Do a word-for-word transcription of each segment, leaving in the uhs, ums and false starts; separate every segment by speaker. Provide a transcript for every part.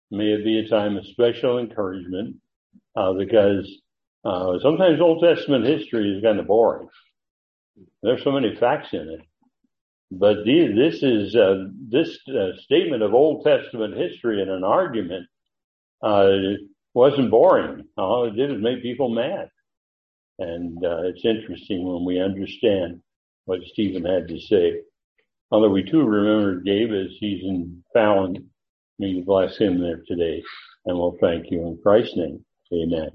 Speaker 1: May it be a time of special encouragement, uh, because uh, sometimes Old Testament history is kind of boring. There's so many facts in it. But these, this is uh, this uh, statement of Old Testament history in an argument uh, wasn't boring. All it did was make people mad. And uh, it's interesting when we understand what Stephen had to say. Although we too remember Gabe as he's in Fallon. May you bless him there today. And we'll thank you in Christ's name. Amen.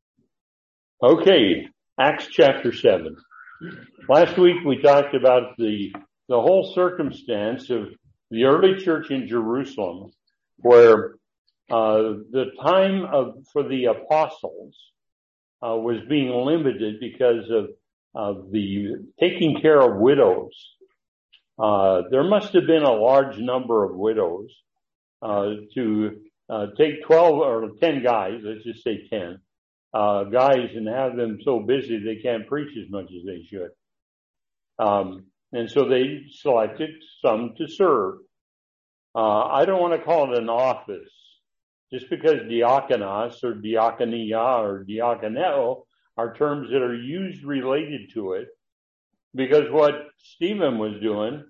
Speaker 1: Okay, Acts chapter seven. Last week we talked about the the whole circumstance of the early church in Jerusalem, where uh, the time of for the apostles uh, was being limited because of of the taking care of widows. Uh, there must have been a large number of widows uh, to uh, take twelve or ten guys, let's just say ten uh, guys, and have them so busy they can't preach as much as they should. Um, and so they selected some to serve. Uh, I don't want to call it an office, just because diakonos or diakonia or diakoneo are terms that are used related to it, because what Stephen was doing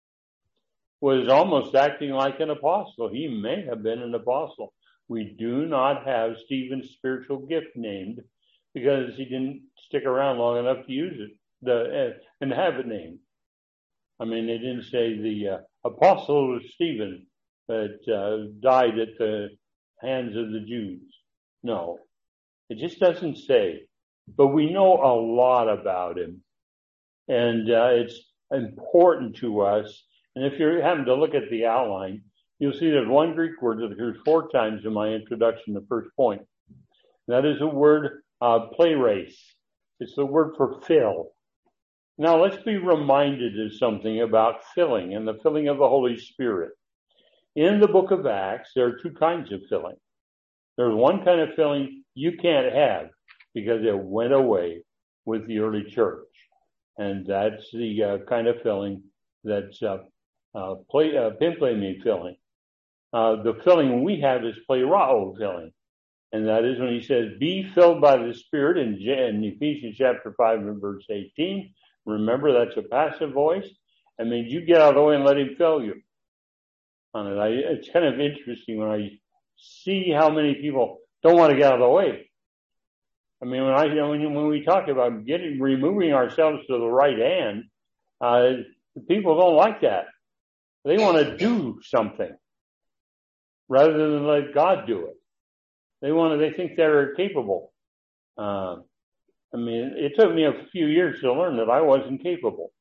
Speaker 1: was almost acting like an apostle. He may have been an apostle. We do not have Stephen's spiritual gift named because he didn't stick around long enough to use it the, uh, and have it named. I mean, they didn't say the uh, apostle of Stephen that uh, died at the hands of the Jews. No, it just doesn't say. But we know a lot about him. And uh, it's important to us. And if you happen to look at the outline, you'll see there's one Greek word that occurs four times in my introduction, the first point. That is the word uh, pleiros. It's the word for fill. Now let's be reminded of something about filling and the filling of the Holy Spirit. In the book of Acts, there are two kinds of filling. There's one kind of filling you can't have because it went away with the early church. And that's the uh, kind of filling that's uh, uh, play, uh, pimpleme filling. Uh, the filling we have is plerao filling. And that is when he says, be filled by the Spirit in, in Ephesians chapter five and verse eighteen. Remember, that's a passive voice. I mean, you get out of the way and let him fill you. On it. I, it's kind of interesting when I see how many people don't want to get out of the way. I mean, when I you know, when, when we talk about getting removing ourselves to the right hand, uh, people don't like that. They want to do something rather than let God do it. They want to. They think they're capable. Uh, I mean, it took me a few years to learn that I wasn't capable.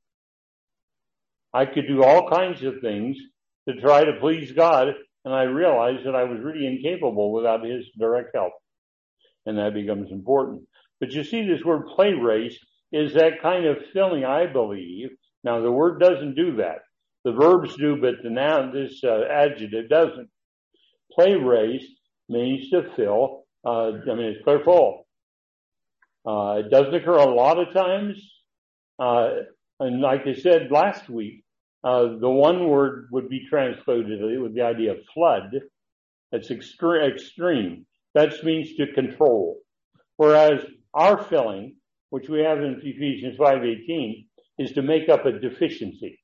Speaker 1: I could do all kinds of things to try to please God, and I realized that I was really incapable without His direct help. And that becomes important. But you see, this word pleiros is that kind of filling, I believe. Now, the word doesn't do that. The verbs do, but the noun, this uh, adjective doesn't. Pleiros means to fill. Uh, I mean, it's pleroo. Uh, it doesn't occur a lot of times. Uh, and like I said last week, uh, the one word would be translated with the idea of flood. It's extre- extreme. That means to control. Whereas our filling, which we have in Ephesians five eighteen, is to make up a deficiency.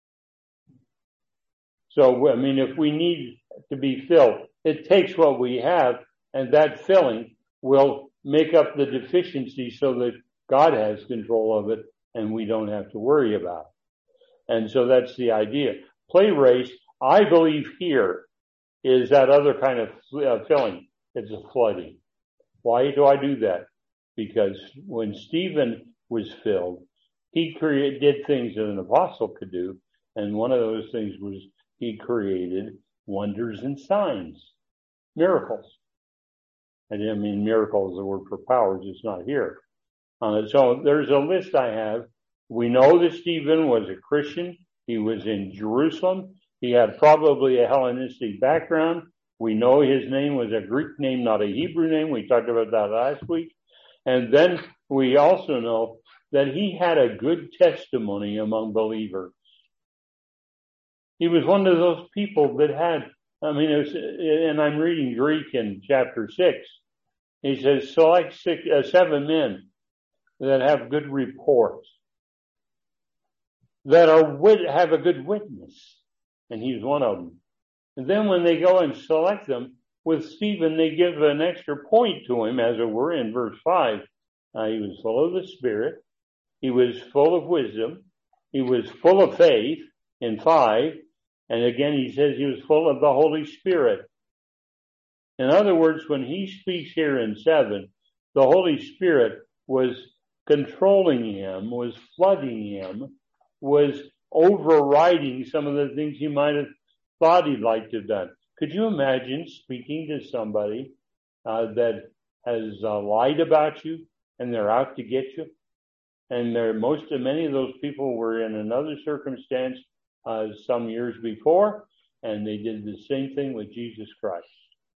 Speaker 1: So, I mean, if we need to be filled, it takes what we have, and that filling will make up the deficiency so that God has control of it and we don't have to worry about it. And so that's the idea. Pleiros, I believe here, is that other kind of uh, filling. It's a flooding. Why do I do that? Because when Stephen was filled, he created, did things that an apostle could do. And one of those things was he created wonders and signs, miracles. I didn't mean miracle is the word for powers. It's not here. Uh, so there's a list I have. We know that Stephen was a Christian. He was in Jerusalem. He had probably a Hellenistic background. We know his name was a Greek name, not a Hebrew name. We talked about that last week. And then we also know that he had a good testimony among believers. He was one of those people that had I mean, it was, and I'm reading Greek in chapter six. He says, select six, uh, seven men that have good reports, that are wit- have a good witness. And he's one of them. And then when they go and select them, with Stephen, they give an extra point to him, as it were, in verse five. Uh, he was full of the Spirit. He was full of wisdom. He was full of faith in five. And again, he says he was full of the Holy Spirit. In other words, when he speaks here in seven, the Holy Spirit was controlling him, was flooding him, was overriding some of the things he might have thought he'd like to have done. Could you imagine speaking to somebody uh, that has uh, lied about you and they're out to get you? And there, most of many of those people were in another circumstance uh, some years before, and they did the same thing with Jesus Christ.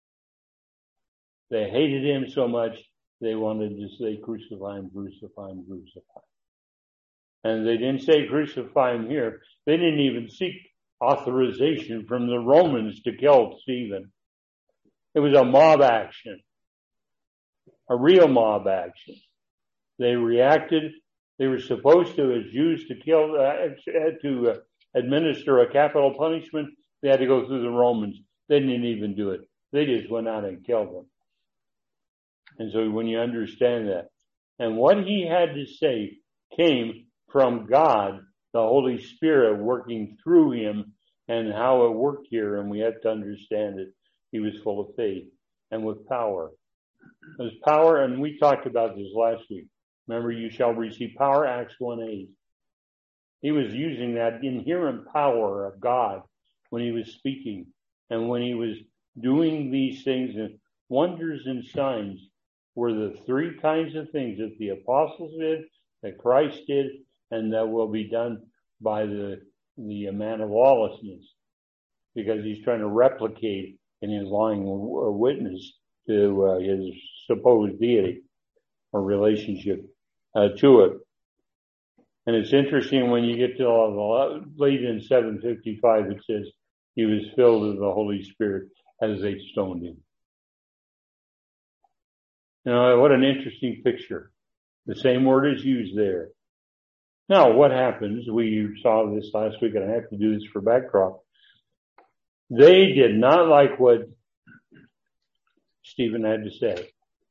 Speaker 1: They hated him so much they wanted to say, crucify him, crucify him, crucify him. And they didn't say crucify him here. They didn't even seek authorization from the Romans to kill Stephen. It was a mob action, a real mob action. They reacted. They were supposed to, as Jews, to kill, uh, had to uh, administer a capital punishment. They had to go through the Romans. They didn't even do it. They just went out and killed them. And so when you understand that, and what he had to say came from God, the Holy Spirit working through him, and how it worked here, and we have to understand it. He was full of faith and with power. There's power, and we talked about this last week. Remember, you shall receive power, Acts one eight. He was using that inherent power of God when he was speaking, and when he was doing these things, and wonders and signs were the three kinds of things that the apostles did, that Christ did, and that will be done by the the man of lawlessness, because he's trying to replicate in his lying witness to uh, his supposed deity or relationship uh, to it. And it's interesting when you get to uh, late in seven fifty-five, it says he was filled with the Holy Spirit as they stoned him. You know, what an interesting picture. The same word is used there. Now, what happens? We saw this last week, and I have to do this for backdrop. They did not like what Stephen had to say.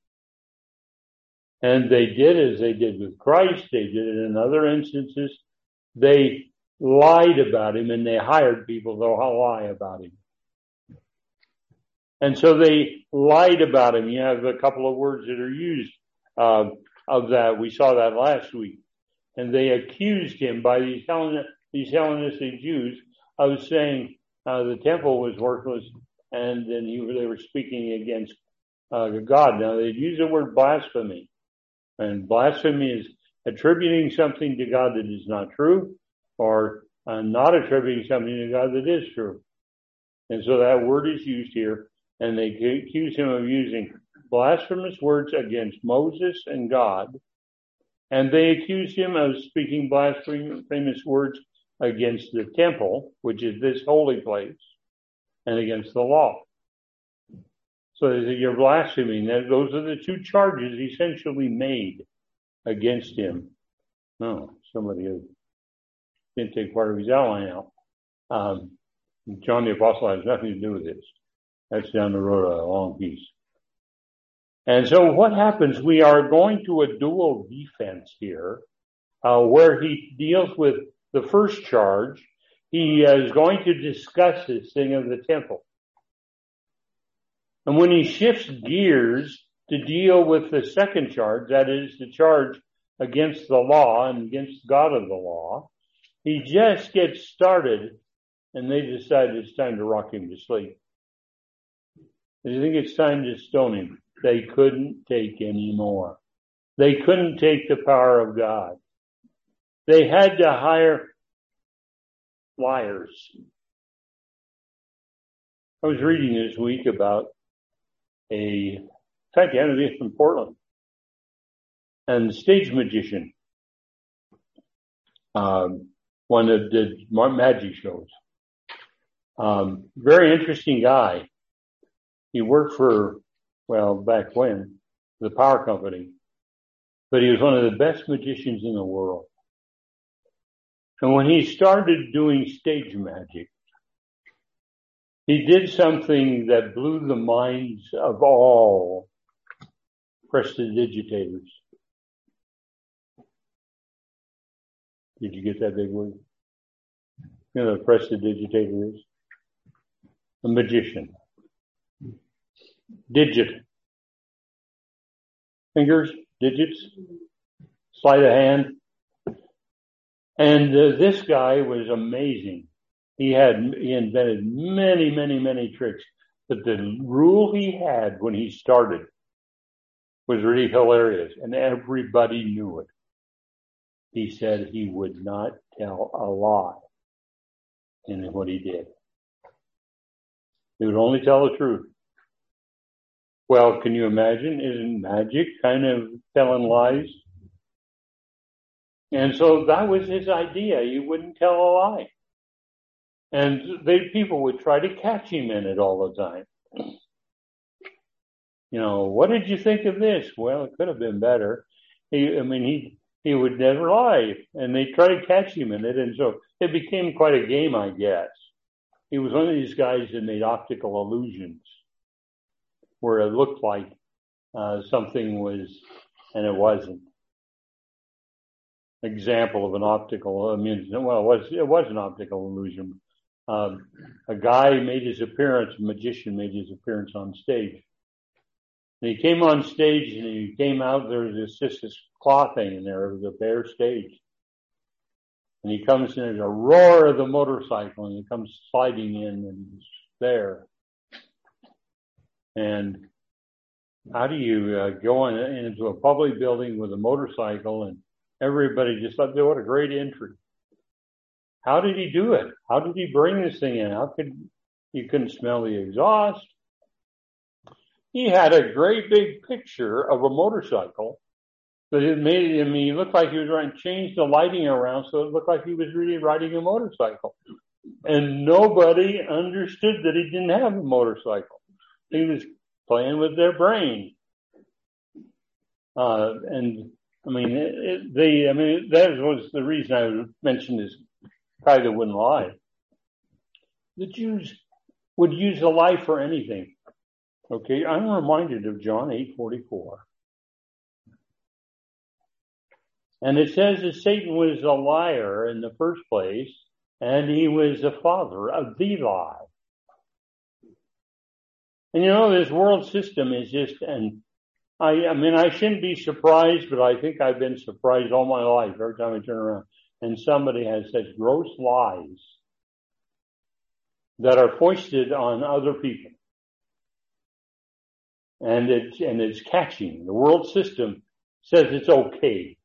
Speaker 1: And they did as they did with Christ. They did it in other instances. They lied about him, and they hired people to lie about him. And so they lied about him. You have a couple of words that are used uh, of that. We saw that last week. And they accused him by these, Hellen, these Hellenistic Jews of saying uh, the temple was worthless, and then he, they were speaking against uh, God. Now, they use the word blasphemy. And blasphemy is attributing something to God that is not true, or uh, not attributing something to God that is true. And so that word is used here, and they accuse him of using blasphemous words against Moses and God. And they accused him of speaking blasphemous words against the temple, which is this holy place, and against the law. So they say, you're blaspheming. Those are the two charges essentially made against him. No, somebody didn't take part of his outline out. Um, John the Apostle has nothing to do with this. That's down the road a long piece. And so what happens, we are going to a dual defense here, uh, where he deals with the first charge. He is going to discuss this thing of the temple. And when he shifts gears to deal with the second charge, that is the charge against the law and against God of the law, he just gets started, and they decide it's time to rock him to sleep. And you think it's time to stone him. They couldn't take any more. They couldn't take the power of God. They had to hire liars. I was reading this week about a, in fact, he had to be from Portland, and stage magician, um, one that did magic shows. Um, very interesting guy. He worked for, well, back when, the power company, but he was one of the best magicians in the world. And when he started doing stage magic, he did something that blew the minds of all prestidigitators. Did you get that big word? You know what a prestidigitator is? A magician. Digit. Fingers, digits, sleight of hand. And uh, this guy was amazing. He had, he invented many, many, many tricks. But the rule he had when he started was really hilarious, and everybody knew it. He said he would not tell a lie in what he did. He would only tell the truth. Well, can you imagine? Isn't magic kind of telling lies? And so that was his idea. He wouldn't tell a lie. And they, people would try to catch him in it all the time. You know, what did you think of this? Well, it could have been better. He, I mean, he, he would never lie. And they tried to catch him in it. And so it became quite a game, I guess. He was one of these guys that made optical illusions, where it looked like uh, something was, and it wasn't. Example of an optical, I mean, well, it was, it was an optical illusion. Um, a guy made his appearance, a magician made his appearance on stage. And he came on stage and he came out, there was just this cloth hanging there, it was a bare stage. And he comes in, there's a roar of the motorcycle, and he comes sliding in and he's there. And how do you uh, go in, into a public building with a motorcycle, and everybody just thought, what a great entry. How did he do it? How did he bring this thing in? How could, you couldn't smell the exhaust. He had a great big picture of a motorcycle, but it made, I mean, he looked like he was trying to change the lighting around so it looked like he was really riding a motorcycle. And nobody understood that he didn't have a motorcycle. He was playing with their brain. Uh, and I mean, it, it, they, I mean, that was the reason I mentioned this guy that wouldn't lie. The Jews would use a lie for anything. Okay, I'm reminded of John eight forty-four. And it says that Satan was a liar in the first place, and he was the father of the lie. And you know, this world system is just, and I, I mean, I shouldn't be surprised, but I think I've been surprised all my life every time I turn around. And somebody has such gross lies that are foisted on other people. And it's, and it's catching. The world system says it's okay.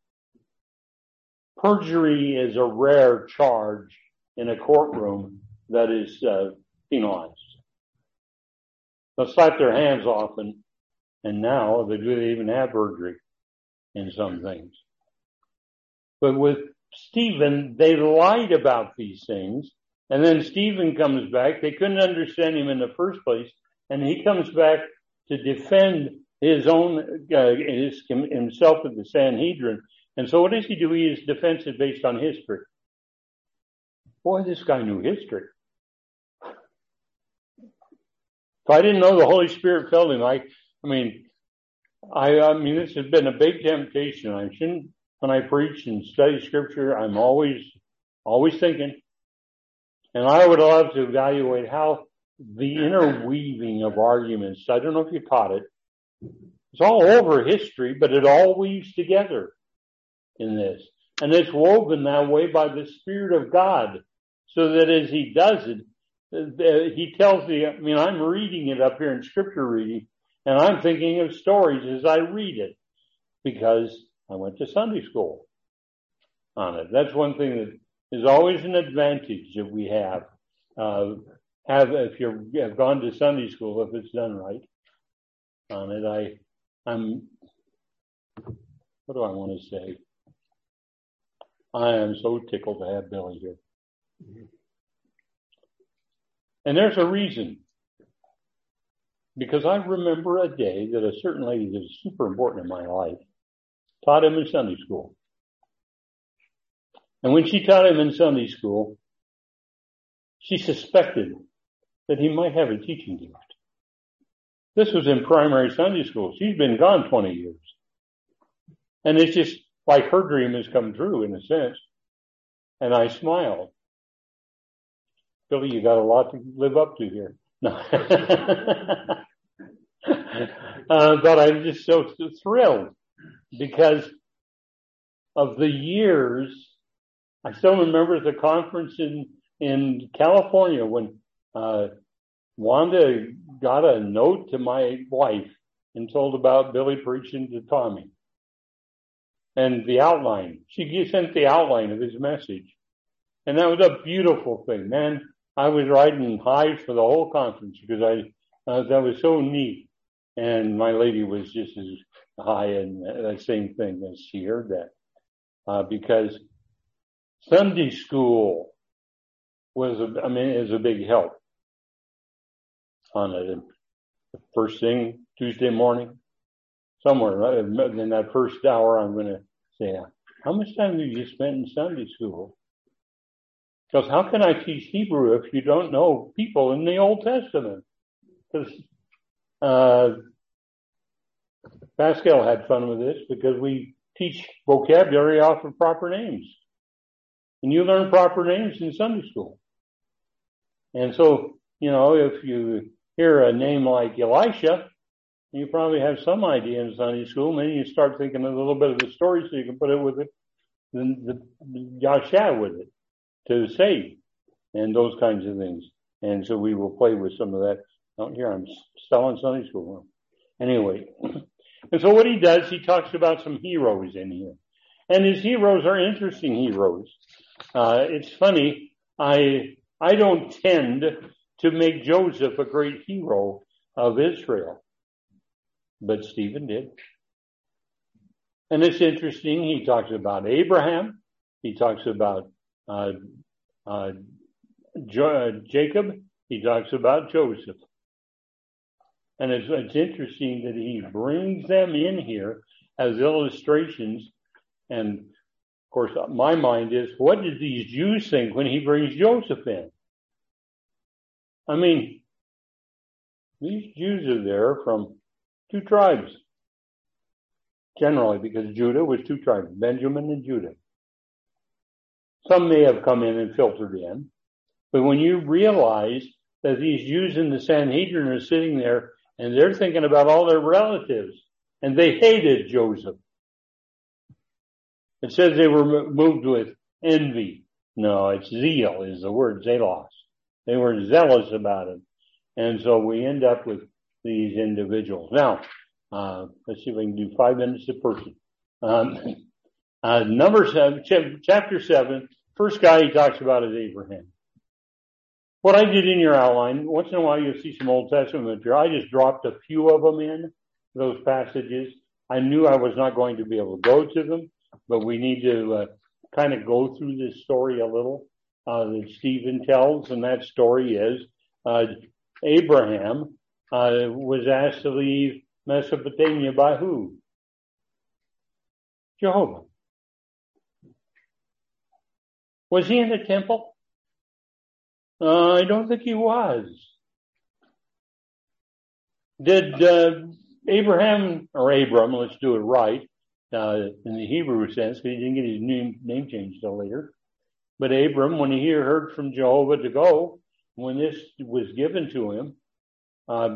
Speaker 1: Perjury is a rare charge in a courtroom that is uh, penalized. They'll slap their hands off, and, and now they do even have perjury in some things. But with Stephen, they lied about these things, and then Stephen comes back. They couldn't understand him in the first place, and he comes back to defend his own, uh, his, himself at the Sanhedrin. And so what does he do? He is defensive based on history. Boy, this guy knew history. If I didn't know the Holy Spirit filled him, I, I mean, I, I mean, this has been a big temptation. I shouldn't, when I preach and study scripture, I'm always, always thinking. And I would love to evaluate how the interweaving of arguments, I don't know if you caught it. It's all over history, but it all weaves together in this. And it's woven that way by the Spirit of God, so that as he does it, he tells me, I mean, I'm reading it up here in scripture reading, and I'm thinking of stories as I read it, because I went to Sunday school on it. That's one thing that is always an advantage that we have. Uh, have if you have gone to Sunday school, if it's done right on it. I, I'm, what do I want to say? I am so tickled to have Billy here. And there's a reason. Because I remember a day that a certain lady that was super important in my life taught him in Sunday school. And when she taught him in Sunday school, she suspected that he might have a teaching gift. This was in primary Sunday school. She's been gone twenty years. And it's just like her dream has come true in a sense. And I smiled. Billy, you got a lot to live up to here. No. uh, but I'm just so, so thrilled because of the years. I still remember the conference in, in California when uh, Wanda got a note to my wife and told about Billy preaching to Tommy. And the outline. She sent the outline of his message. And that was a beautiful thing, man. I was riding high for the whole conference because I, uh, that was so neat. And my lady was just as high and that same thing as she heard that. Uh, because Sunday school was, a, I mean, is a big help on it. First thing, Tuesday morning, somewhere right in that first hour, I'm going to say, how much time have you spent in Sunday school? Because how can I teach Hebrew if you don't know people in the Old Testament? Because uh, Pascal had fun with this because we teach vocabulary off of proper names. And you learn proper names in Sunday school. And so, you know, if you hear a name like Elisha, you probably have some idea in Sunday school. Then you start thinking a little bit of the story so you can put it with it, the, the Yahshua with it to save and those kinds of things. And so we will play with some of that. Out here, I'm selling Sunday school. Anyway. And so what he does, he talks about some heroes in here. And his heroes are interesting heroes. Uh, it's funny. I, I don't tend to make Joseph a great hero of Israel. But Stephen did. And it's interesting. He talks about Abraham. He talks about uh, uh, jo- Jacob. He talks about Joseph. And it's, it's interesting that he brings them in here as illustrations. And of course, my mind is, what did these Jews think when he brings Joseph in? I mean, these Jews are there from two tribes, generally, because Judah was two tribes, Benjamin and Judah. Some may have come in and filtered in, but when you realize that these Jews in the Sanhedrin are sitting there and they're thinking about all their relatives, and they hated Joseph. It says they were moved with envy. No, it's zeal is the word, zelos. They were zealous about it. And so we end up with these individuals. Now, uh, let's see if we can do five minutes a person. Um, uh, number seven, ch- chapter seven, first guy he talks about is Abraham. What I did in your outline, once in a while you'll see some Old Testament material. I just dropped a few of them in, those passages. I knew I was not going to be able to go to them, but we need to uh, kind of go through this story a little uh, that Stephen tells, and that story is uh, Abraham uh, was asked to leave Mesopotamia by who? Jehovah. Was he in the temple? Uh, I don't think he was. Did uh, Abraham, or Abram, let's do it right, uh, in the Hebrew sense, because he didn't get his name, name changed till later. But Abram, when he heard from Jehovah to go, when this was given to him, uh,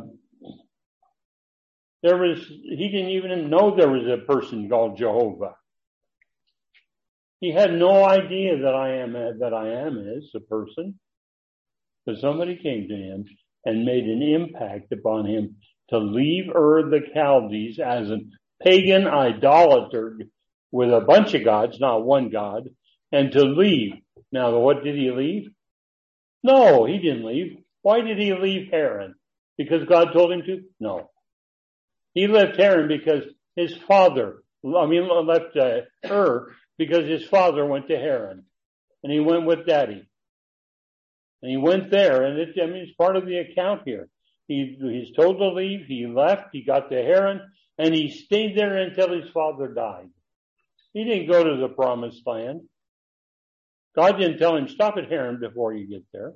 Speaker 1: there was, he didn't even know there was a person called Jehovah. He had no idea that I am, that I am is a person. But somebody came to him and made an impact upon him to leave Ur the Chaldees as a pagan idolater with a bunch of gods, not one God, and to leave. Now, what did he leave? No, he didn't leave. Why did he leave Haran? Because God told him to? No. He left Haran because his father, I mean, left uh, Ur because his father went to Haran. And he went with daddy. And he went there, and it, I mean, it's part of the account here. He, he's told to leave. He left. He got to Haran, and he stayed there until his father died. He didn't go to the promised land. God didn't tell him, stop at Haran before you get there.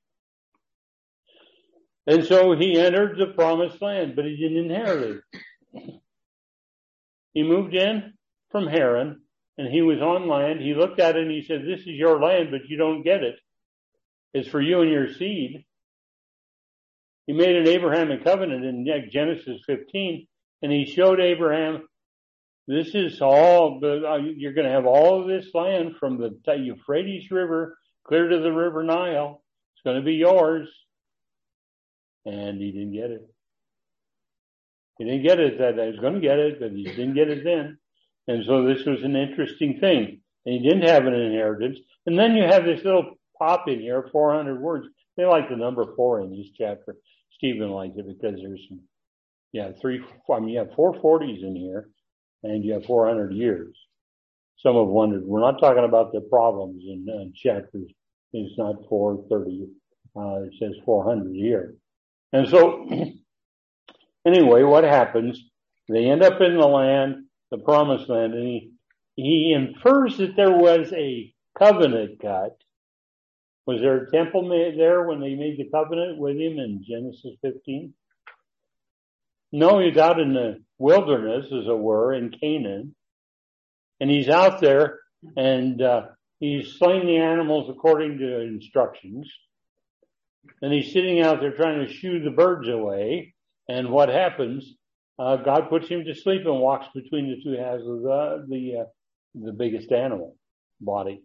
Speaker 1: And so he entered the promised land, but he didn't inherit it. He moved in from Haran, and he was on land. He looked at it and he said, this is your land, but you don't get it. It's for you and your seed. He made an Abrahamic covenant in Genesis fifteen, and he showed Abraham, this is all, you're going to have all of this land from the Euphrates River clear to the River Nile. It's going to be yours. And he didn't get it. He didn't get it that I was going to get it, but he didn't get it then. And so this was an interesting thing. And he didn't have an inheritance. And then you have this little pop in here, four hundred words. They like the number four in this chapter. Stephen liked it because there's some, yeah, three, I mean, you have four forties in here, and you have four hundred years. Some have wondered, we're not talking about the problems in uh, chapters. It's not four thirty. Uh, it says four hundred here. And so, anyway, what happens? They end up in the land, the promised land, and he, he infers that there was a covenant cut. Was there a temple made there when they made the covenant with him in Genesis fifteen? No, he's out in the wilderness, as it were, in Canaan. And he's out there, and uh, he's slaying the animals according to instructions. And he's sitting out there trying to shoo the birds away. And what happens? Uh, God puts him to sleep and walks between the two halves of the the, uh, the biggest animal body.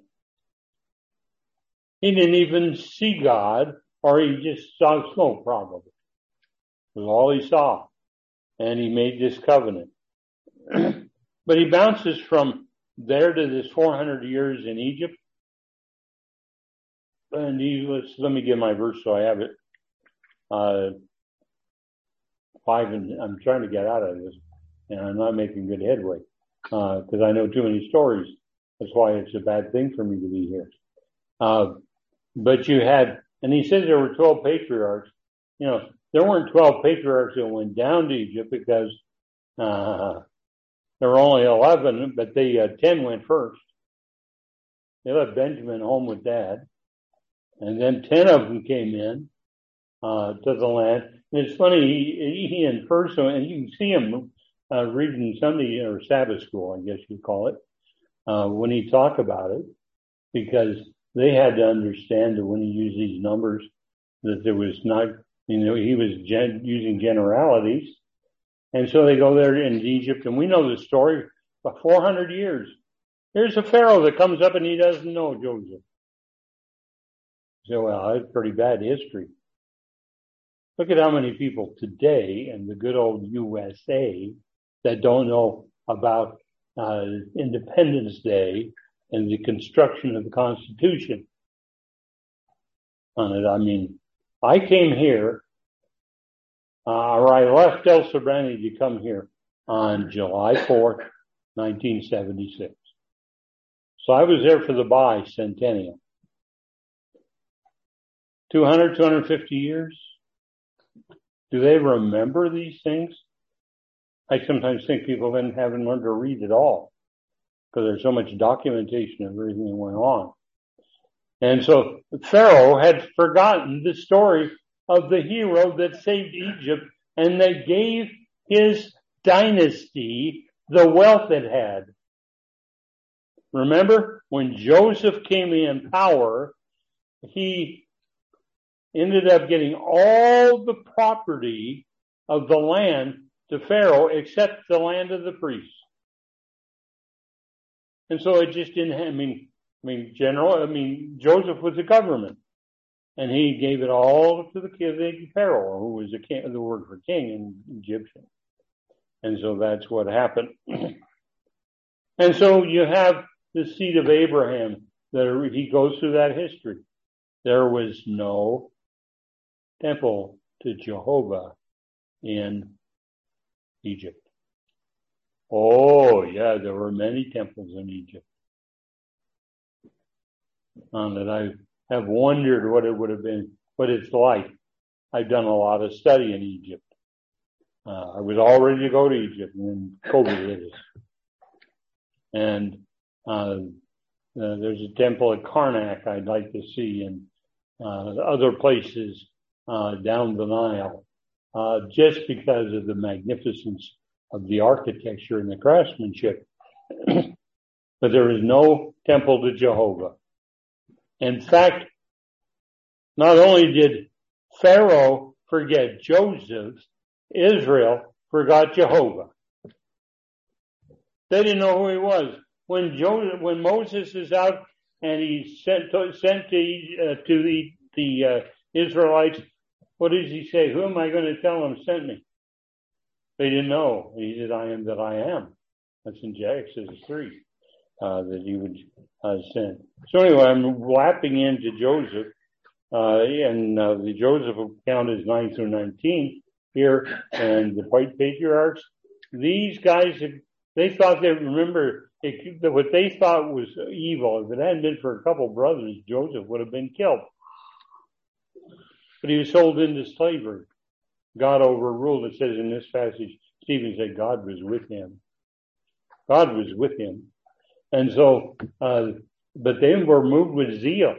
Speaker 1: He didn't even see God, or he just saw smoke, probably. It was all he saw. And he made this covenant. But he bounces from there to this four hundred years in Egypt. And he was, let me get my verse so I have it. Uh, five, and I'm trying to get out of this, and I'm not making good headway, uh, because I know too many stories. That's why it's a bad thing for me to be here. Uh, but you had, and he says there were twelve patriarchs. You know, there weren't twelve patriarchs that went down to Egypt because, uh, there were only eleven, but the uh, ten went first. They left Benjamin home with dad. And then ten of them came in, uh, to the land. And it's funny, he, he infers, and you can see him, uh, reading Sunday or Sabbath school, I guess you call it, uh, when he talked about it, because they had to understand that when he used these numbers, that there was not, you know, he was gen- using generalities. And so they go there in Egypt, and we know the story for four hundred years. Here's a Pharaoh that comes up and he doesn't know Joseph. So, well, that's pretty bad history. Look at how many people today in the good old U S A that don't know about uh, Independence Day and the construction of the Constitution on it. I mean, I came here, uh, or I left El Sobrante to come here on July fourth, nineteen seventy-six. So I was there for the bicentennial. two hundred, two hundred fifty years? Do they remember these things? I sometimes think people then haven't learned to read at all because there's so much documentation of everything that went on. And so Pharaoh had forgotten the story of the hero that saved Egypt and that gave his dynasty the wealth it had. Remember, when Joseph came in power, he ended up getting all the property of the land to Pharaoh except the land of the priests. And so it just didn't have, I mean, I mean, general, I mean, Joseph was the government, and he gave it all to the king, Pharaoh, who was the king, the word for king in Egyptian. And so that's what happened. And so you have the seed of Abraham, that he goes through that history. There was no temple to Jehovah in Egypt. Oh, yeah, there were many temples in Egypt. Um, that I, have wondered what it would have been, what it's like. I've done a lot of study in Egypt. Uh, I was all ready to go to Egypt when COVID hit us. And uh, uh, there's a temple at Karnak I'd like to see, and uh, other places uh, down the Nile, uh, just because of the magnificence of the architecture and the craftsmanship. But there is no temple to Jehovah. In fact, not only did Pharaoh forget Joseph, Israel forgot Jehovah. They didn't know who he was. When Joseph, when Moses is out and he's sent to, sent to, uh, to the, the uh, Israelites, what does he say? Who am I going to tell them sent me? They didn't know. He said, I am that I am. That's in Exodus three, uh, that he would uh, send. So anyway, I'm lapping into Joseph, uh, and uh, the Joseph account is nine through nineteen here, and the white patriarchs. These guys, they thought they remember it, what they thought was evil. If it hadn't been for a couple brothers, Joseph would have been killed. But he was sold into slavery. God overruled. It says in this passage, Stephen said God was with him. God was with him. And so, uh, but they were moved with zeal.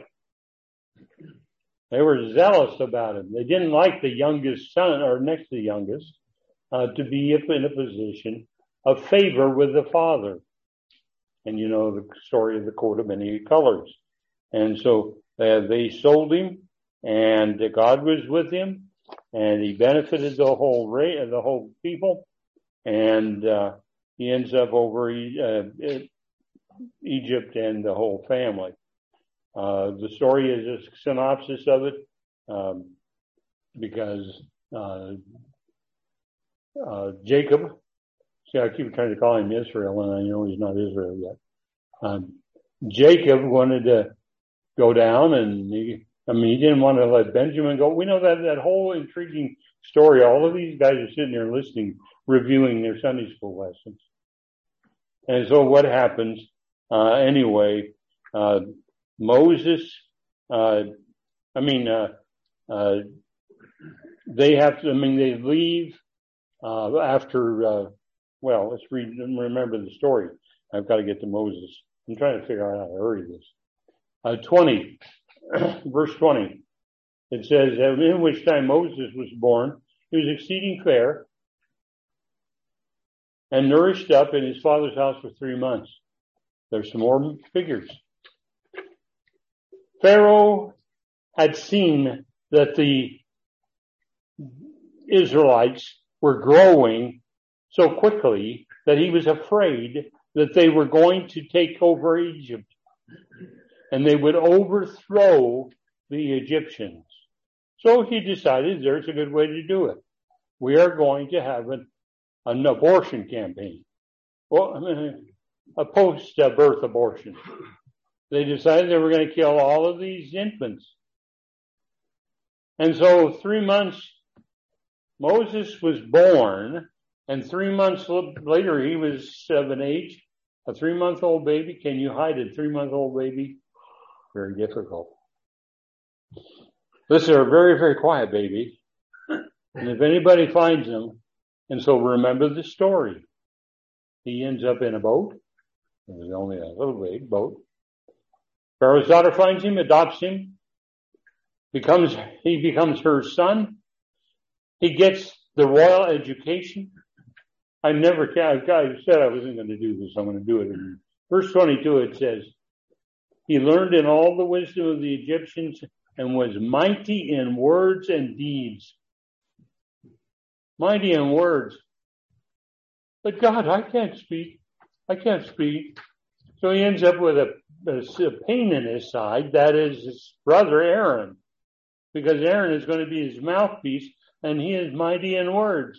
Speaker 1: They were zealous about him. They didn't like the youngest son, or next to the youngest, uh, to be in a position of favor with the father. And you know the story of the coat of many colors. And so uh, they sold him, and God was with him, and he benefited the whole ra- the whole people, and uh, he ends up over uh, Egypt and the whole family. Uh, the story is a synopsis of it, um, because uh, uh, Jacob, see, I keep trying to call him Israel, and I know he's not Israel yet. Um, Jacob wanted to go down, and he, I mean, he didn't want to let Benjamin go. We know that that whole intriguing story. All of these guys are sitting there listening, reviewing their Sunday school lessons. And so what happens, uh, anyway, uh, Moses, uh, I mean, uh, uh, they have to, I mean, they leave, uh, after, uh, well, let's read, remember the story. I've got to get to Moses. I'm trying to figure out how to hurry this. Uh, twenty, verse twenty. It says, in which time Moses was born, he was exceeding fair and nourished up in his father's house for three months. There's some more figures. Pharaoh had seen that the Israelites were growing so quickly that he was afraid that they were going to take over Egypt and they would overthrow the Egyptians. So he decided there's a good way to do it. We are going to have an, an abortion campaign. Well, I mean, a post-birth abortion. They decided they were going to kill all of these infants. And so three months, Moses was born, and three months later he was of age. A three-month-old baby, can you hide a three-month-old baby? Very difficult. This is a very, very quiet baby. And if anybody finds him, and so remember the story. He ends up in a boat. It was only a little big boat. Pharaoh's daughter finds him, adopts him, becomes, he becomes her son. He gets the royal education. I never, I said I wasn't going to do this. I'm going to do it. In verse twenty-two, it says, he learned in all the wisdom of the Egyptians and was mighty in words and deeds. Mighty in words. But God, I can't speak. I can't speak. So he ends up with a, a pain in his side. That is his brother Aaron. Because Aaron is going to be his mouthpiece and he is mighty in words.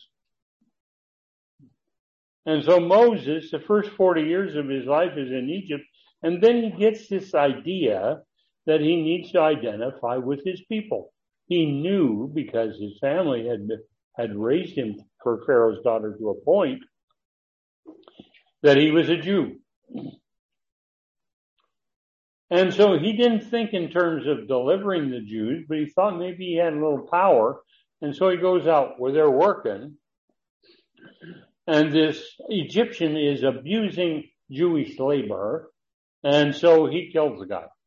Speaker 1: And so Moses, the first forty years of his life is in Egypt, and then he gets this idea that he needs to identify with his people. He knew, because his family had, had raised him for Pharaoh's daughter to a point, that he was a Jew. And so he didn't think in terms of delivering the Jews, but he thought maybe he had a little power. And so he goes out where they're working. And this Egyptian is abusing Jewish labor. And so he kills the guy.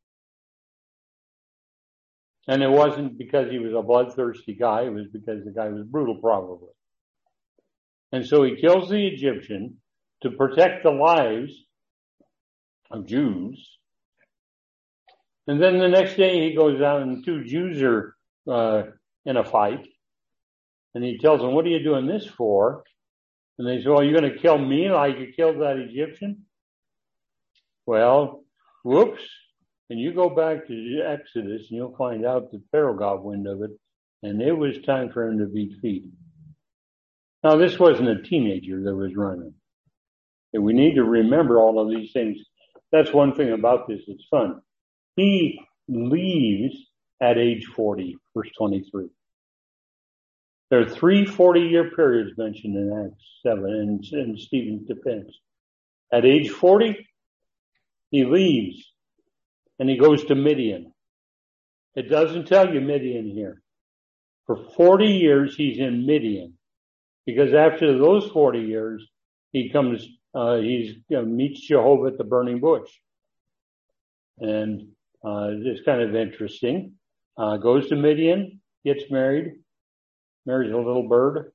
Speaker 1: And it wasn't because he was a bloodthirsty guy. It was because the guy was brutal, probably. And so he kills the Egyptian to protect the lives of Jews. And then the next day he goes out and two Jews are uh, in a fight. And he tells them, what are you doing this for? And they say, well, you're going to kill me like you killed that Egyptian? Well, whoops. And you go back to Exodus and you'll find out that Pharaoh got wind of it. And it was time for him to be defeated. Now, this wasn't a teenager that was running. And we need to remember all of these things. That's one thing about this. It's fun. He leaves at age forty, verse twenty-three. There are three forty-year periods mentioned in Acts seven and in Stephen's defense. At age forty, he leaves and he goes to Midian. It doesn't tell you Midian here. For forty years, he's in Midian. Because after those forty years, he comes, uh, he's, uh, meets Jehovah at the burning bush. And, uh, it's kind of interesting. Uh, goes to Midian, gets married, marries a little bird.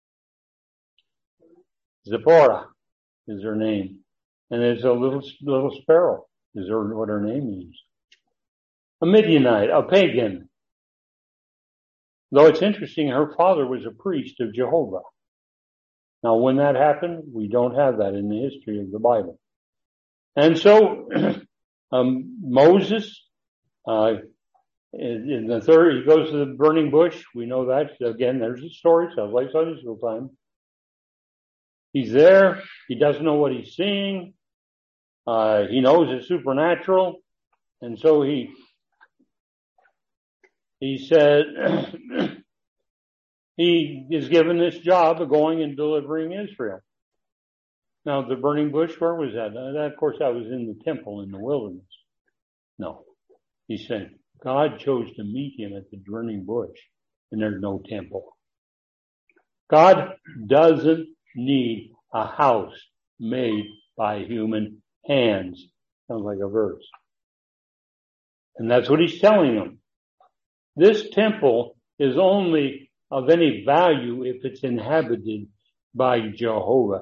Speaker 1: Zipporah is her name. And there's a little, little sparrow is her, what her name means. A Midianite, a pagan. Though it's interesting, her father was a priest of Jehovah. Now, when that happened, we don't have that in the history of the Bible. And so, um, Moses, uh, in, in the third, he goes to the burning bush. We know that. Again, there's the story. Sounds like Sunday school time. He's there. He doesn't know what he's seeing. Uh, he knows it's supernatural. And so he, he said, he is given this job of going and delivering Israel. Now, the burning bush, where was that? That, of course, that was in the temple in the wilderness. No. He's saying God chose to meet him at the burning bush, and there's no temple. God doesn't need a house made by human hands. Sounds like a verse. And that's what he's telling them. This temple is only of any value if it's inhabited by Jehovah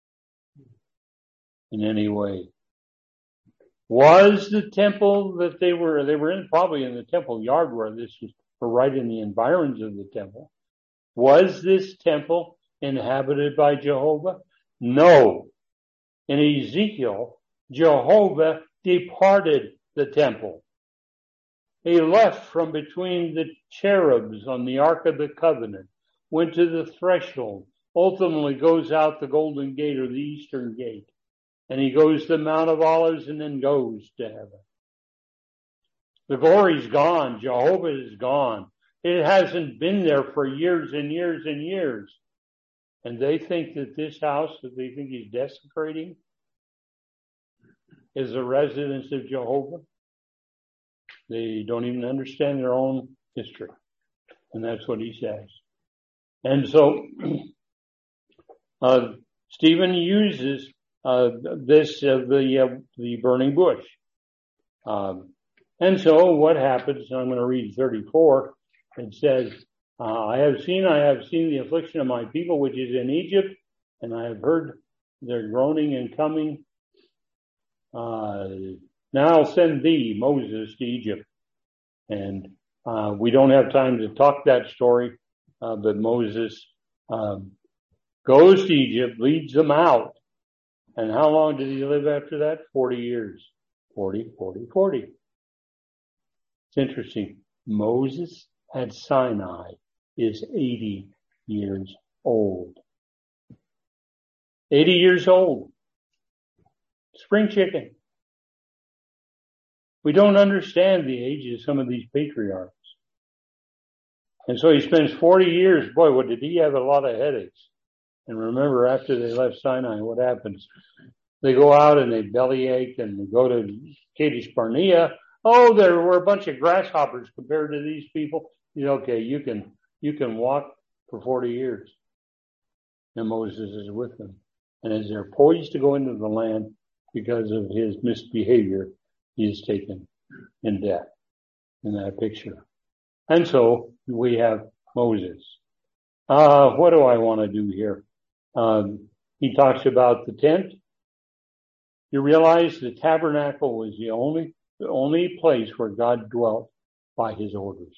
Speaker 1: in any way. Was the temple that they were, they were in, probably in the temple yard where this was, or right in the environs of the temple. Was this temple inhabited by Jehovah? No. In Ezekiel, Jehovah departed the temple. He left from between the cherubs on the Ark of the Covenant, went to the threshold, ultimately goes out the Golden Gate or the Eastern Gate, and he goes to the Mount of Olives and then goes to heaven. The glory's gone. Jehovah is gone. It hasn't been there for years and years and years. And they think that this house that they think he's desecrating is the residence of Jehovah. They don't even understand their own history. And that's what he says. And so, uh, Stephen uses, uh, this, uh, the, uh, the burning bush. Um, and so what happens, and I'm going to read thirty-four. It says, uh, I have seen, I have seen the affliction of my people, which is in Egypt, and I have heard their groaning and coming. Uh, Now I'll send thee, Moses, to Egypt. And uh, we don't have time to talk that story, uh, but Moses um, goes to Egypt, leads them out. And how long did he live after that? Forty years. Forty, forty, forty. It's interesting. Moses at Sinai is eighty years old. eighty years old. Spring chicken. We don't understand the age of some of these patriarchs. And so he spends forty years. Boy, what did he have a lot of headaches. And remember, after they left Sinai, what happens? They go out and they bellyache and they go to Kadesh Barnea. Oh, there were a bunch of grasshoppers compared to these people. You know, okay, you can you can walk for forty years. And Moses is with them. And as they're poised to go into the land because of his misbehavior, he is taken in death in that picture. And so we have Moses. Uh, what do I want to do here? Um, he talks about the tent. You realize the tabernacle was the only, the only place where God dwelt by his orders.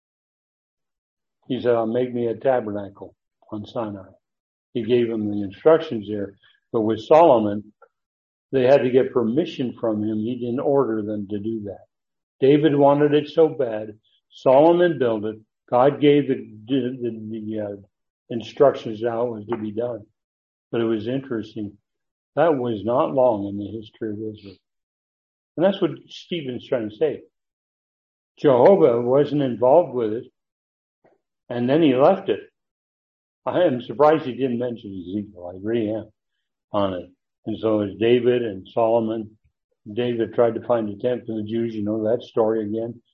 Speaker 1: He said, I'll make me a tabernacle on Sinai. He gave him the instructions there. But with Solomon, they had to get permission from him. He didn't order them to do that. David wanted it so bad. Solomon built it. God gave the, the, the uh, instructions how it was to be done. But it was interesting. That was not long in the history of Israel. And that's what Stephen's trying to say. Jehovah wasn't involved with it. And then he left it. I am surprised he didn't mention Ezekiel. I really am on it. And so it's David and Solomon. David tried to find a tent for the Jews. You know that story again.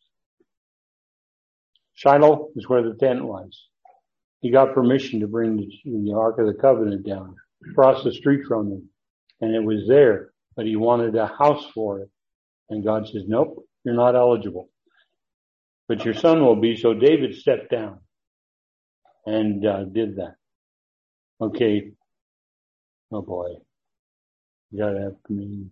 Speaker 1: Shiloh is where the tent was. He got permission to bring the, the Ark of the Covenant down across the street from him. And it was there, but he wanted a house for it. And God says, nope, you're not eligible. But your son will be. So David stepped down and uh, did that. Okay. Oh boy. You gotta have communion.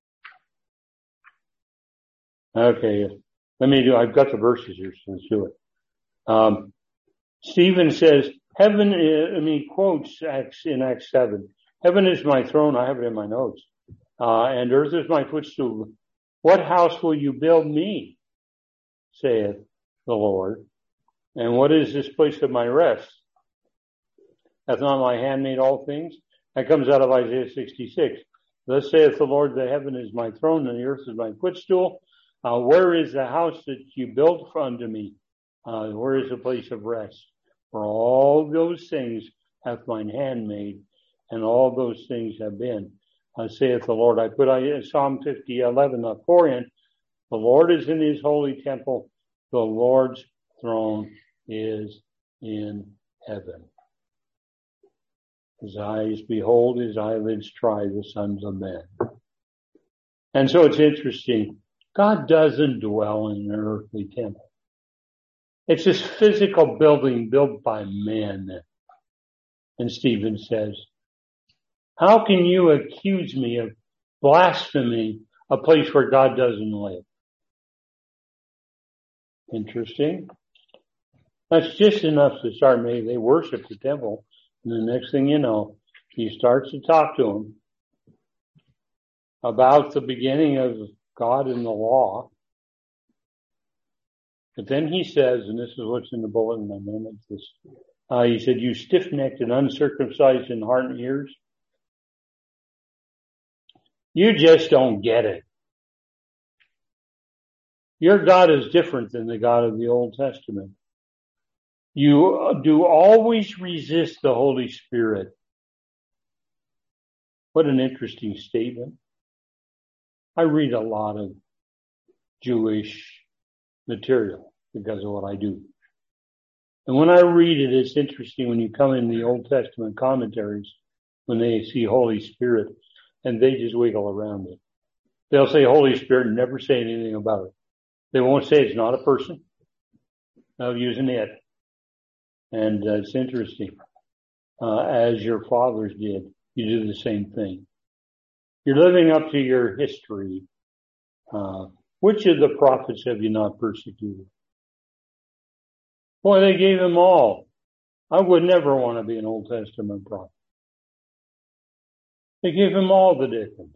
Speaker 1: Okay. Let me do, I've got the verses here, so let's do it. Um, Stephen says, heaven, is, I mean, quotes Acts in Acts seven. Heaven is my throne. I have it in my notes. Uh, and earth is my footstool. What house will you build me? Saith the Lord. And what is this place of my rest? Hath not my hand made all things? That comes out of Isaiah sixty-six. Thus saith the Lord, the heaven is my throne and the earth is my footstool. Uh, where is the house that you built unto me? Uh, where is the place of rest? For all those things hath mine hand made, and all those things have been. Uh, saith the Lord. I put uh, Psalm fifty, eleven up for in. The Lord is in his holy temple. The Lord's throne is in heaven. His eyes behold, his eyelids try the sons of men. And so it's interesting. God doesn't dwell in an earthly temple. It's this physical building built by men. And Stephen says, how can you accuse me of blasphemy, a place where God doesn't live? Interesting. That's just enough to start. Maybe they worship the temple. And the next thing you know, he starts to talk to them about the beginning of God and the law. But then he says, and this is what's in the bulletin, I mean, this, uh, he said, you stiff-necked and uncircumcised in heart and ears. You just don't get it. Your God is different than the God of the Old Testament. You do always resist the Holy Spirit. What an interesting statement. I read a lot of Jewish material because of what I do. And when I read it, it's interesting when you come in the Old Testament commentaries, when they see Holy Spirit, and they just wiggle around it. They'll say Holy Spirit and never say anything about it. They won't say it's not a person. They'll use an it. And uh, it's interesting. Uh, as your fathers did, you do the same thing. You're living up to your history. Uh, which of the prophets have you not persecuted? Boy, they gave them all. I would never want to be an Old Testament prophet. They gave him all the dickens.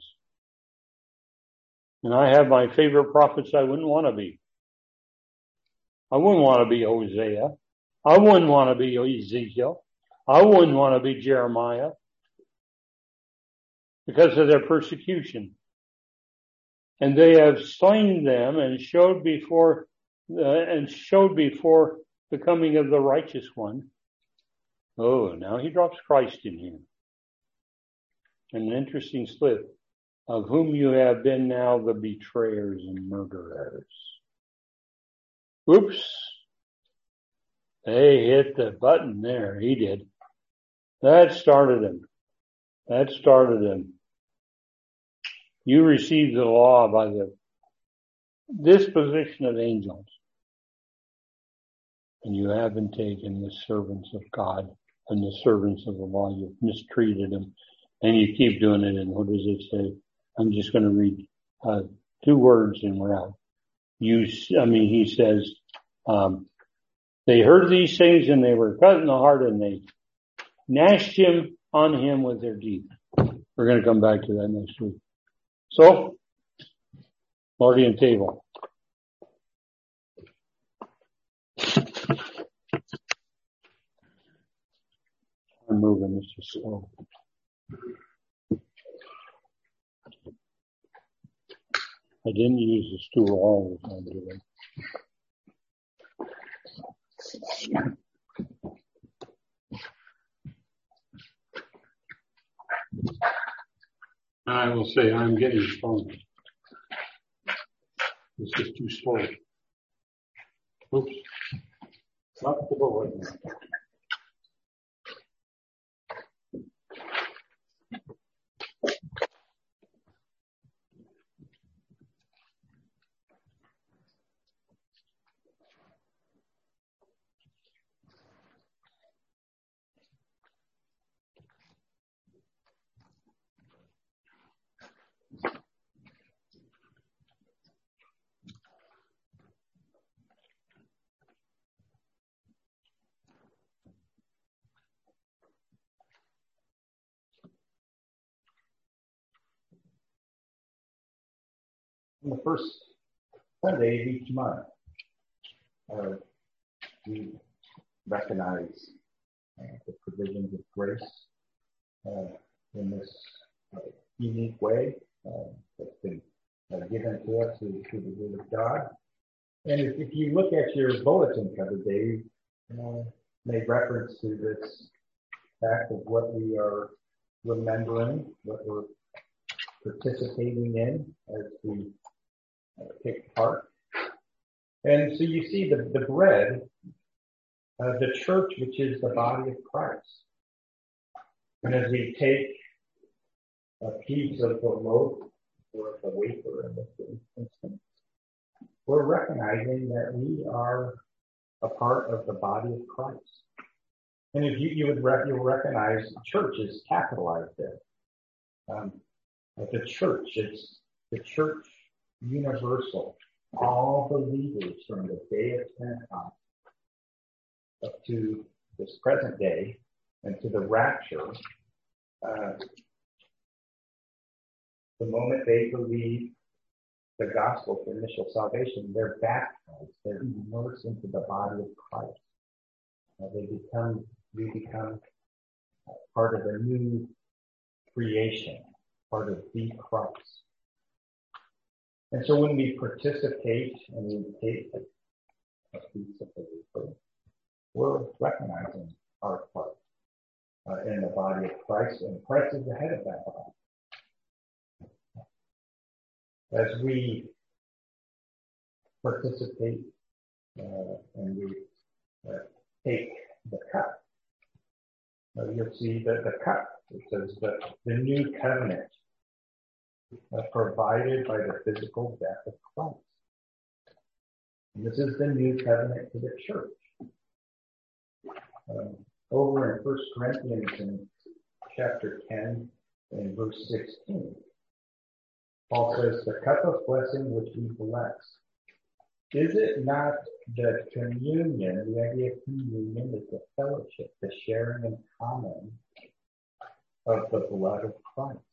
Speaker 1: And I have my favorite prophets I wouldn't want to be. I wouldn't want to be Hosea. I wouldn't want to be Ezekiel. I wouldn't want to be Jeremiah because of their persecution. And they have slain them and showed before uh, and showed before the coming of the righteous one. Oh, now he drops Christ in here. An interesting slip. of whom you have been now the betrayers and murderers. Oops. They hit the button there. He did. That started him. That started him. You received the law by the disposition of angels, and you haven't taken the servants of God and the servants of the law. You've mistreated them, and you keep doing it. And what does it say? I'm just going to read uh, two words and we're out. You, I mean, he says, um, they heard these things and they were cut in the heart and they gnashed him on him with their teeth. We're going to come back to that next week. So, Marty and table. I'm moving, it's just slow. I didn't use the stool all the time today. I will say I'm getting stronger. This is too slow. Oops. Not the bullet.
Speaker 2: On the first Sunday of each month, uh, we recognize uh, the provisions of grace uh, in this uh, unique way uh, that's been uh, given to us through, through the Word of God. And if, if you look at your bulletin cover, Dave uh, made reference to this fact of what we are remembering, what we're participating in as we Uh, take part. And so you see the, the bread, uh, the church, which is the body of Christ. And as we take a piece of the loaf or the wafer in this instance, we're recognizing that we are a part of the body of Christ. And if you, you would rec- you'll recognize church is capitalized there. Um, the church, it's the church universal, all believers from the day of Pentecost up to this present day and to the rapture, uh, the moment they believe the gospel for initial salvation, they're baptized, they're immersed into the body of Christ. Uh, they become, we become part of a new creation, part of the Christ. And so when we participate and we take a piece of the wafer, we're recognizing our part uh, in the body of Christ, and Christ is the head of that body. As we participate uh, and we uh, take the cup, uh, you'll see that the cup, it says that the new covenant Uh, provided by the physical death of Christ. And this is the new covenant to the church. Um, over in First Corinthians in chapter ten and verse sixteen, Paul says, the cup of blessing which we bless, is it not the communion, the idea of communion is the fellowship, the sharing in common of the blood of Christ?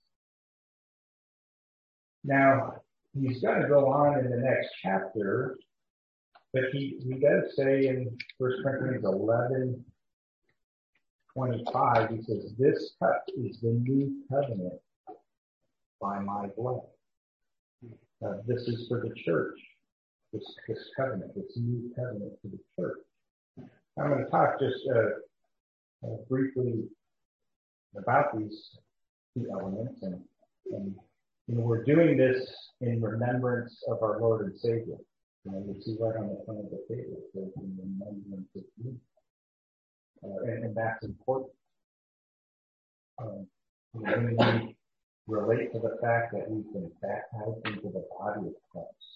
Speaker 2: Now, he's going to go on in the next chapter, but he, he does say in First Corinthians eleven twenty-five, he says, this cup is the new covenant by my blood. Uh, this is for the church, this, this covenant, this new covenant to the church. I'm going to talk just uh, uh, briefly about these two elements and, and You know, we're doing this in remembrance of our Lord and Savior. You know, you see right on the front of the table, it says in remembrance of you. Uh, and, and that's important. Um, when we relate to the fact that we've been baptized into the body of Christ,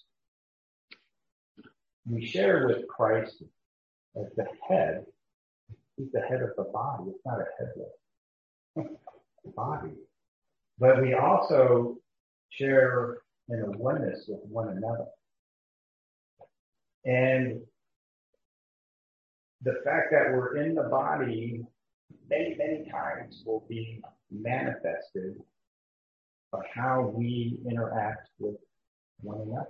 Speaker 2: we share with Christ as the head. He's the head of the body. It's not a headless body. But we also share in a oneness with one another. And the fact that we're in the body many, many times will be manifested by how we interact with one another.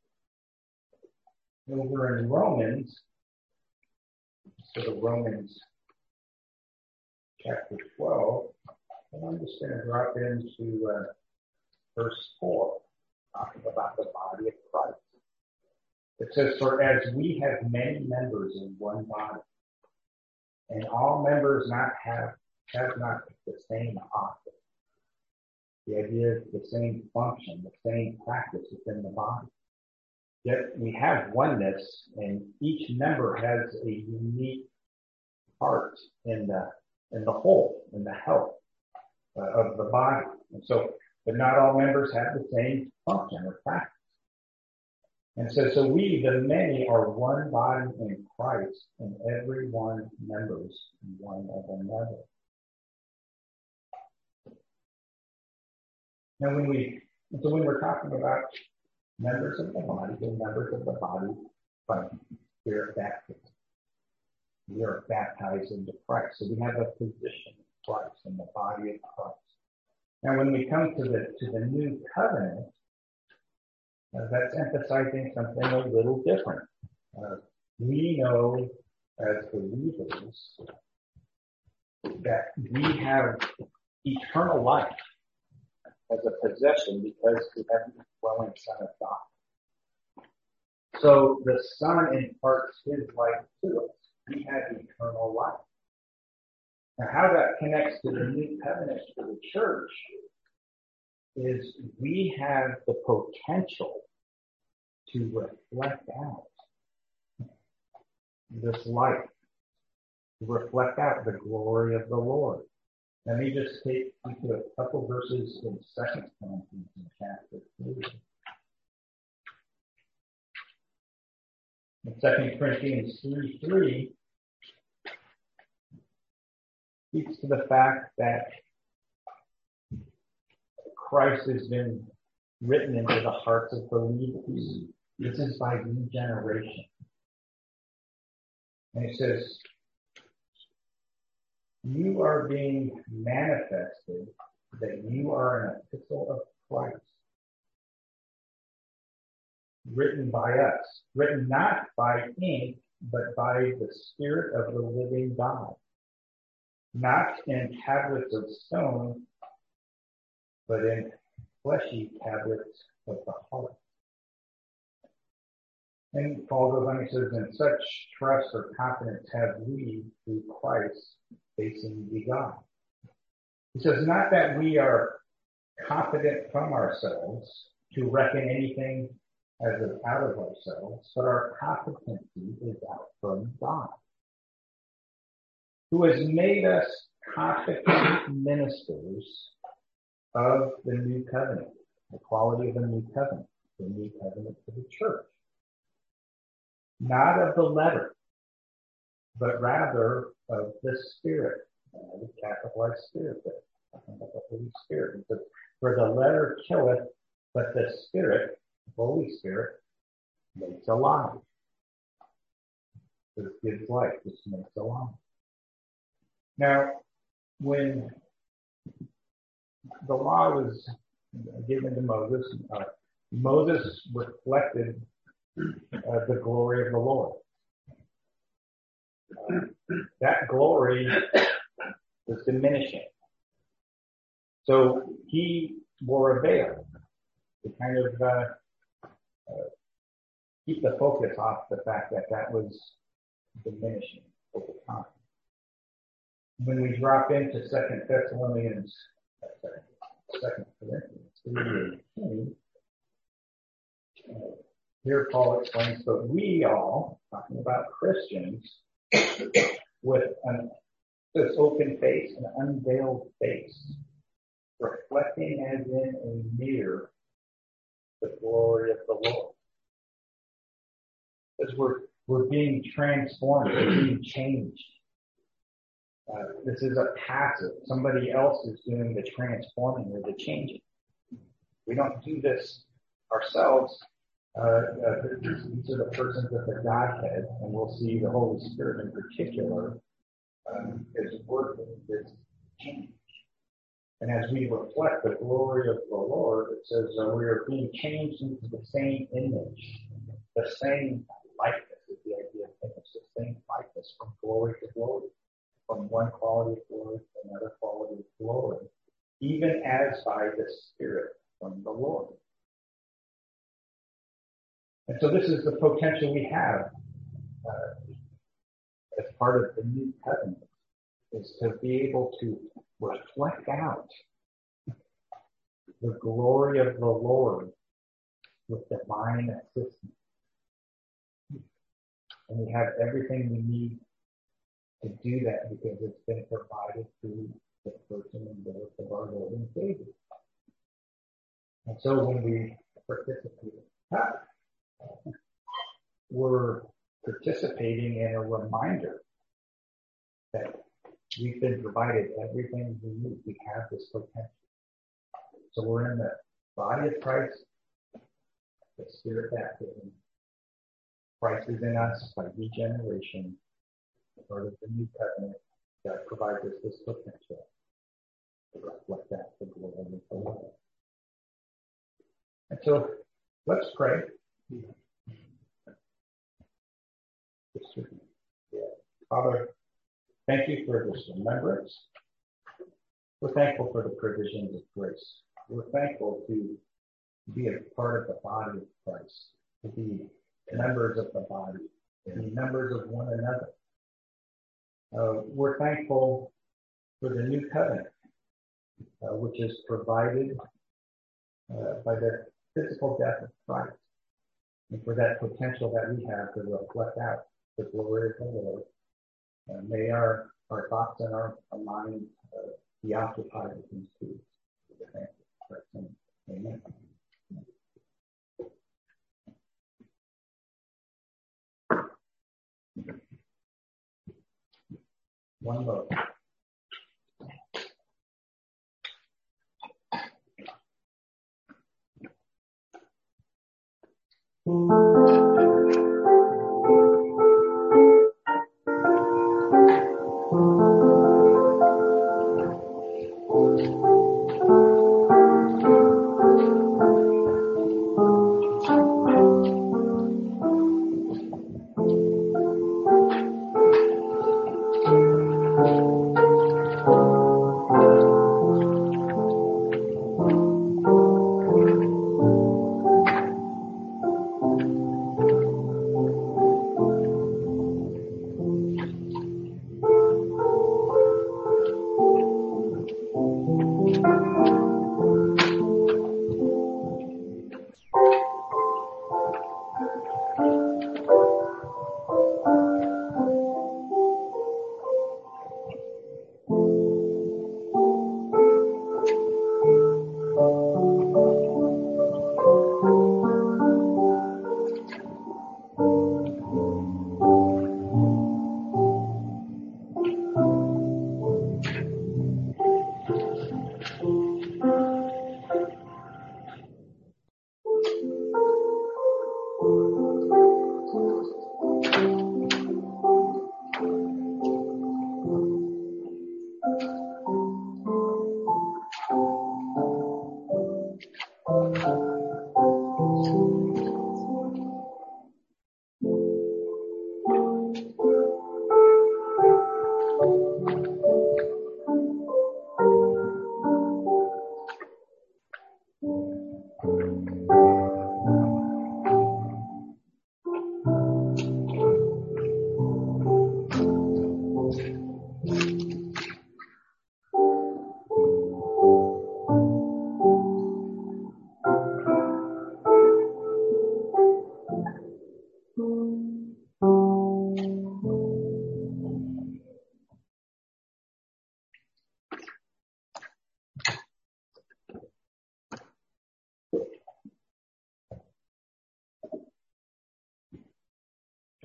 Speaker 2: Over in Romans, so the Romans chapter twelve, and I'm just going to drop into uh, verse four, talking about the body of Christ. It says, "For as we have many members in one body, and all members not have have not the same office," the idea is the same function, the same practice within the body. Yet we have oneness, and each member has a unique part in the in the whole, in the health uh, of the body. And so, but not all members have the same function or practice. And so, so we, the many, are one body in Christ, and every one members one of another. Now, when we, so when we're talking about members of the body, the members of the body by spirit baptism, we are baptized into Christ. So we have a position in Christ, in the body of Christ. Now, when we come to the to the new covenant, uh, that's emphasizing something a little different. Uh, we know as believers that we have eternal life as a possession because we have the dwelling Son of God. So the Son imparts his life to us. We have eternal life. Now, how that connects to the new covenant for the church is we have the potential to reflect out this life, to reflect out the glory of the Lord. Let me just take you to a couple verses in Second Corinthians in chapter three. In Second Corinthians three three speaks to the fact that Christ has been written into the hearts of believers. This is by regeneration. And it says, "You are being manifested that you are an epistle of Christ, written by us, written not by ink, but by the Spirit of the living God, not in tablets of stone, but in fleshy tablets of the heart." And Paul goes on, he says, "And such trust or confidence have we through Christ, facing the God." He says, not that we are confident from ourselves to reckon anything as of out of ourselves, but our competency is out from God, who has made us competent ministers of the new covenant, the quality of the new covenant, the new covenant for the church. Not of the letter, but rather of the Spirit. Uh, the capitalized Spirit there, talking about the Holy Spirit. It says, "For the letter killeth, but the Spirit," the Holy Spirit, "makes alive." This gives life, this makes alive. Now, when the law was given to Moses, uh, Moses reflected uh, the glory of the Lord. Uh, that glory was diminishing. So he wore a veil to kind of uh, uh, keep the focus off the fact that that was diminishing over time. When we drop into Second Thessalonians, Second Corinthians, three eighteen, uh, here Paul explains, but we all, talking about Christians, with an, this open face, an unveiled face, reflecting as in a mirror the glory of the Lord. As we're, we're being transformed, we're being changed. Uh, this is a passive. Somebody else is doing the transforming or the changing. We don't do this ourselves. Uh, uh, these are the persons of the Godhead, and we'll see the Holy Spirit in particular um, is working this change. And as we reflect the glory of the Lord, it says uh, we are being changed into the same image, the same likeness is the idea of image, the same likeness from glory to glory, from one quality of glory to another quality of glory, even as by the Spirit from the Lord. And so this is the potential we have uh, as part of the new covenant, is to be able to reflect out the glory of the Lord with divine assistance. And we have everything we need to do that because it's been provided through the person and work of our Lord and Savior. And so when we participate, we're participating in a reminder that we've been provided everything we need. We have this potential. So we're in the body of Christ, the Spirit baptism. Christ is in us by regeneration, part of the new covenant that provides us this potential to reflect that the glory of the Lord. And so let's pray. Father, thank you for this remembrance. We're thankful for the provisions of grace. We're thankful to be a part of the body of Christ, to be members of the body, to be members of one another. Uh, we're thankful for the new covenant, uh, which is provided uh, by the physical death of Christ, and for that potential that we have to reflect out the glory of the Lord. Uh, may our, our thoughts and our, our minds uh, be occupied with these truths. Amen. One vote.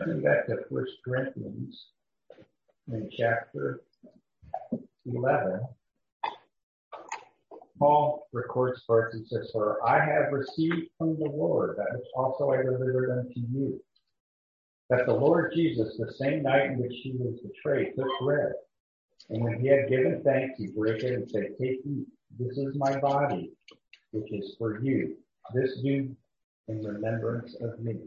Speaker 2: turning back to First Corinthians in chapter eleven, Paul records for us, he says, "For I have received from the Lord that which also I delivered unto you, that the Lord Jesus, the same night in which he was betrayed, took bread. And when he had given thanks, he brake it and said, Take, eat, this is my body, which is for you. This do in remembrance of me."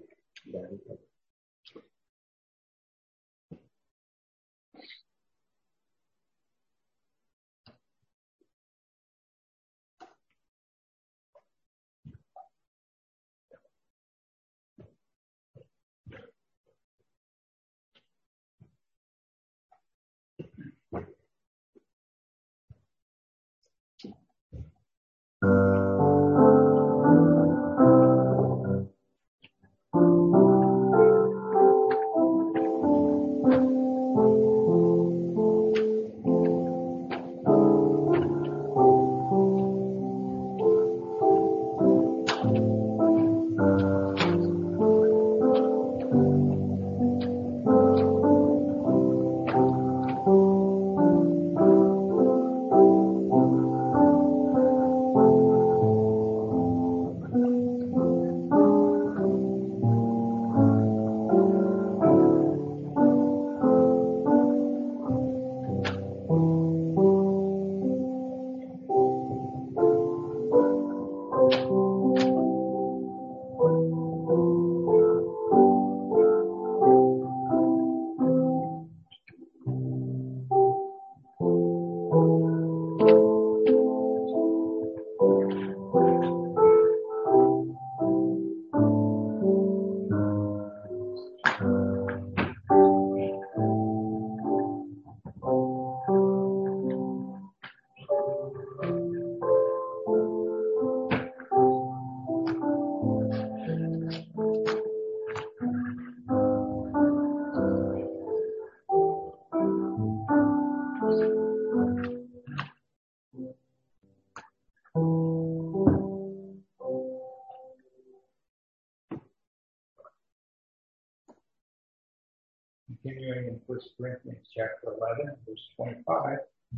Speaker 2: Continuing in First Corinthians chapter eleven, verse twenty-five,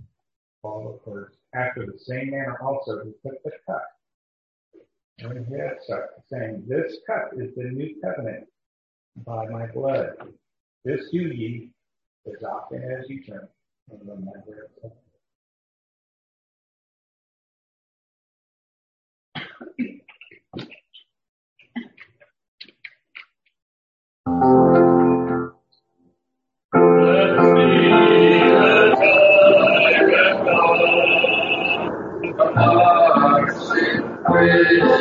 Speaker 2: Paul records, "After the same manner also he took the cup, and he had supped, saying, This cup is the new covenant by my blood. This do ye as often as you drink in remembrance of me."
Speaker 3: Our sin praise